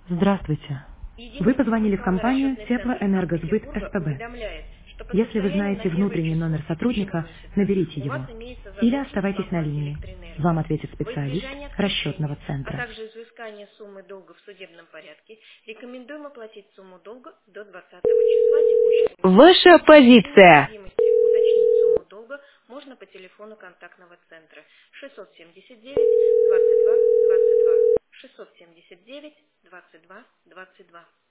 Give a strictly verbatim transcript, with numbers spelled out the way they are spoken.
Здравствуйте. Вы Единый позвонили в компанию информационно-расчетный центр Теплоэнергосбыт Санкт-Петербурга СПБ. уведомляет, что по Если вы состоянию на знаете первое внутренний число номер текущего сотрудника, месяца наберите у вас его. имеется Или задолженность по оставайтесь на оплате линии. Вам электроэнергии. ответит Во специалист избежание расчетного отключения, а центра. также изыскания суммы долга в судебном порядке, рекомендуем оплатить сумму долга до двадцатого числа текущего месяца. Ваша При позиция. необходимости уточнить сумму долга можно по телефону контактного центра шестьсот семьдесят девять двадцать два двадцать два шестьсот семьдесят девять двадцать два двадцать два.